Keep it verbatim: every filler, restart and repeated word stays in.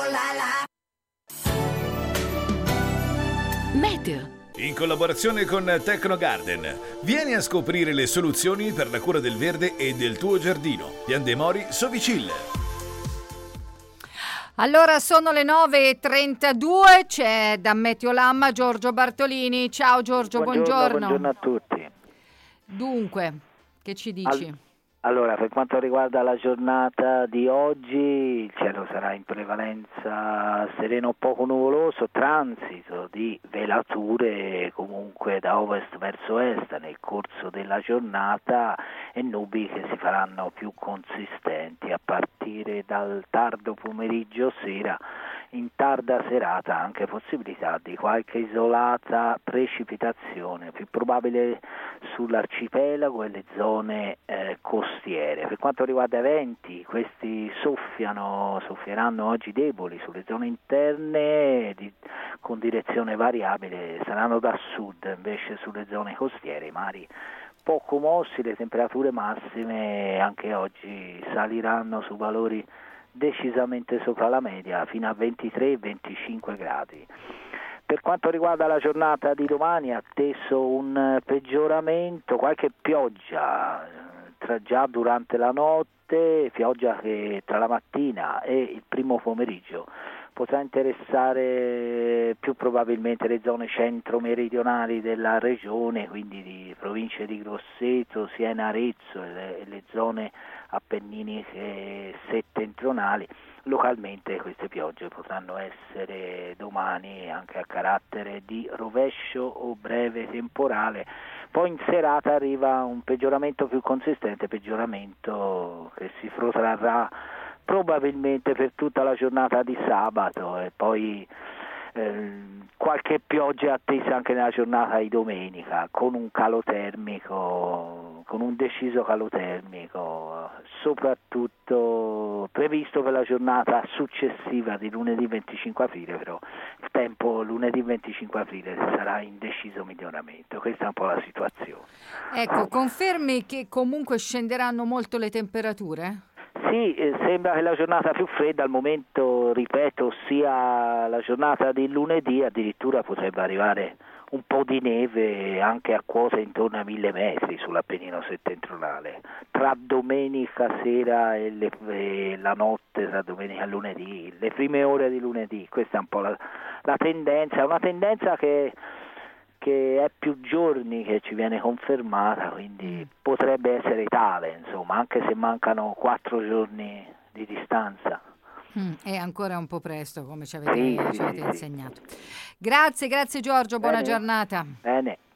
Meteo. In collaborazione con Tecnogarden, vieni a scoprire le soluzioni per la cura del verde e del tuo giardino. Piandemori Sovicil. Allora sono le nove e trentadue, c'è da Meteolamma Giorgio Bartolini. Ciao Giorgio, buongiorno. Buongiorno, buongiorno a tutti. Dunque, che ci dici? Al- allora, per quanto riguarda la giornata di oggi, il cielo sarà in prevalenza sereno o poco nuvoloso, transito di velature comunque da ovest verso est nel corso della giornata e nubi che si faranno più consistenti a partire dal tardo pomeriggio sera. In tarda serata anche possibilità di qualche isolata precipitazione, più probabile sull'arcipelago e le zone eh, costiere. Per quanto riguarda i venti, questi soffiano, soffieranno oggi deboli sulle zone interne di, con direzione variabile, saranno da sud, invece sulle zone costiere i mari poco mossi, le temperature massime anche oggi saliranno su valori decisamente sopra la media fino a ventitré venticinque gradi. Per quanto riguarda la giornata di domani è atteso un peggioramento, qualche pioggia tra già durante la notte, pioggia che tra la mattina e il primo pomeriggio potrà interessare più probabilmente le zone centro-meridionali della regione, quindi di province di Grosseto, Siena, Arezzo e le, le zone appenniniche settentrionali. Localmente queste piogge potranno essere domani anche a carattere di rovescio o breve temporale. Poi in serata arriva un peggioramento più consistente, peggioramento che si protrarrà probabilmente per tutta la giornata di sabato e poi eh, qualche pioggia attesa anche nella giornata di domenica con un calo termico, con un deciso calo termico, soprattutto previsto per la giornata successiva di lunedì venticinque aprile, però il tempo lunedì venticinque aprile sarà in deciso miglioramento. Questa è un po' la situazione. Ecco, confermi che comunque scenderanno molto le temperature? Sì, eh, sembra che la giornata più fredda al momento, ripeto, sia la giornata di lunedì, addirittura potrebbe arrivare un po' di neve anche a quote intorno ai mille metri sull'Appennino settentrionale. Tra domenica sera e, le, e la notte, tra domenica e lunedì, le prime ore di lunedì, questa è un po' la, la tendenza, una tendenza che che è più giorni che ci viene confermata, quindi potrebbe essere tale, insomma, anche se mancano quattro giorni di distanza. Mm, è ancora un po' presto, come ci avete, Sì, ci sì, avete sì, insegnato. Grazie, grazie Giorgio, buona Bene. giornata. Bene.